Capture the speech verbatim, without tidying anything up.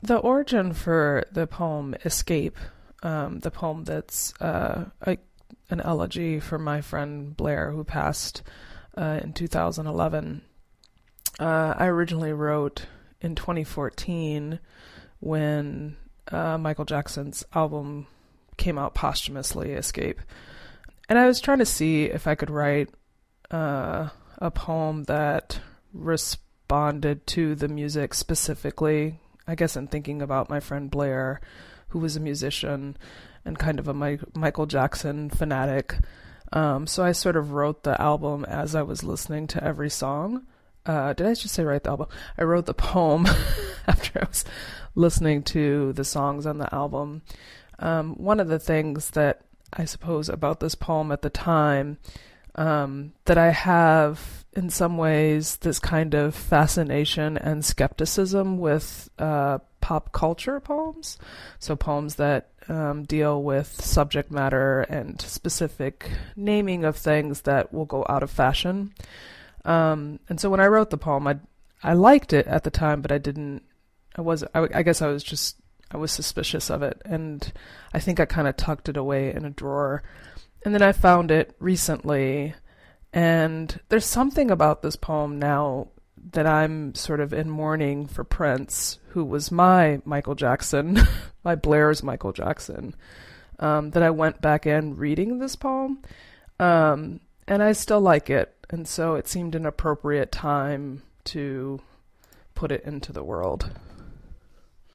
The origin for the poem Escape, um, the poem that's uh, a, an elegy for my friend Blair, who passed uh, in two thousand eleven, uh, I originally wrote in twenty fourteen when uh, Michael Jackson's album came out posthumously, Escape. And I was trying to see if I could write uh, a poem that responded to the music specifically. I guess I'm thinking about my friend Blair, who was a musician and kind of a Mi- Michael Jackson fanatic. Um, so I sort of wrote the album as I was listening to every song. Uh, did I just say write the album? I wrote the poem after I was listening to the songs on the album. Um, one of the things that I suppose about this poem at the time, um, that I have in some ways this kind of fascination and skepticism with uh, pop culture poems. So poems that um, deal with subject matter and specific naming of things that will go out of fashion. Um, and so when I wrote the poem, I I liked it at the time, but I didn't. I was. I, I guess I was just. I was suspicious of it, and I think I kind of tucked it away in a drawer. And then I found it recently, and there's something about this poem now that I'm sort of in mourning for Prince, who was my Michael Jackson, my Blair's Michael Jackson, um, that I went back in reading this poem, um, and I still like it, and so it seemed an appropriate time to put it into the world.